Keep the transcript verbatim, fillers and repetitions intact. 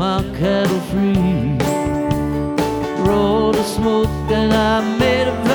my cattle free. Rolled a smoke and I made a